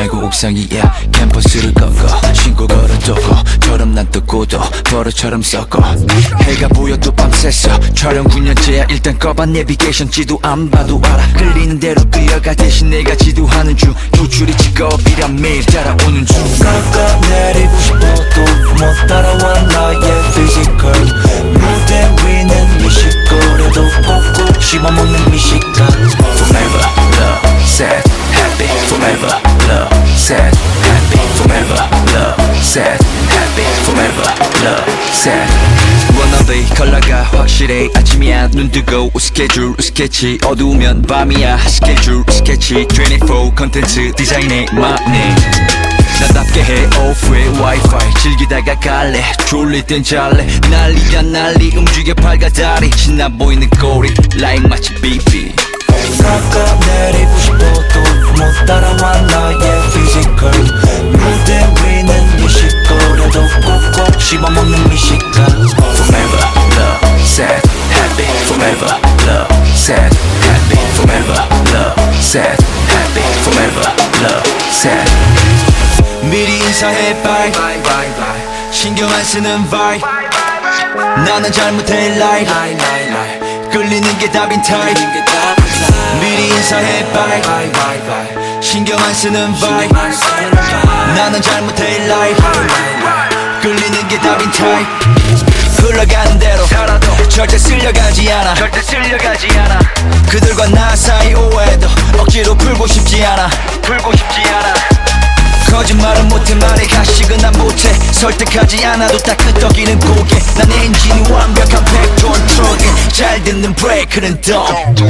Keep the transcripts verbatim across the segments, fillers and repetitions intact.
말고 옥상이야. 캠퍼스를 꺾어 신고 걸어두고 저럼 난 뜨고도 버릇처럼 섞어. 해가 보여도 밤새서 촬영 구 년째야. 일단 꺼봐 내비게이션 지도 안 봐도 알아. 끌리는 대로 끌려가 대신 내가 지도하는 중. 노출이 직업이라 매일 따라오는 중. 깎아내리고 싶어도 못 따라와 나의 피지컬. 무대 위는 미식거려도 꼭꼭 씹어먹는 미식감. Forever love, sad, happy. Forever love, sad, happy. Forever love, sad, happy. Forever love, sad. wannabe 컬러가 확실해. 아침이야 눈 뜨고 스케줄 스케치. 어두우면 밤이야 스케줄 스케치. 이십사 컨텐츠 디자인에 맞네. 나답게 해 오프의 와이파이. 즐기다가 갈래 졸릴 땐 잘래. 난리야 난리 움직여 팔과 다리. 신나 보이는 꼬리 like 마치 비비. 깎아내리고 싶어도 못 따라와 나의 피지컬. 무대 위는 미식거려도 꼭꼭 씹어먹는 미식감. Forever love, sad, happy. Forever love, sad, happy. Forever love, sad, happy. Forever love, sad. 미리 인사해 bye. 신경 안 쓰는 vibe. 나는 잘못해 lie. 끌리는 게 답인 type. 미리 인사해 bye. 신경 안 쓰는 vibe. 나는 잘못해 lie. 끌리는 게 답인 type. 흘러가는 대로 살아도 절대 쓸려가지 않아. 절대 쓸려가지 않아. 그들과 나 사이 오해도 억지로 풀고 싶지 않아. 풀고 싶지 않아. 거짓말은 못해 말해 가식은 난 못해. 설득하지 않아도 다 끄떡이는 고개. 난 엔진이 완벽한 백 톤 트럭에 잘 듣는 브레이크는 덤.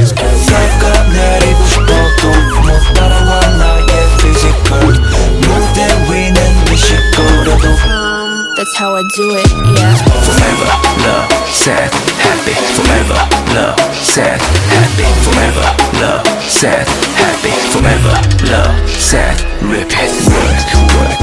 깎아내리고 싶어도 못 따라와 나의 피지컬. 무대 위는 미식거려도 That's how I do it, yeah. Forever love, sad, happy. Forever love, sad, happy. Forever love, sad, happy. Forever love, sad, repeat. Work, work,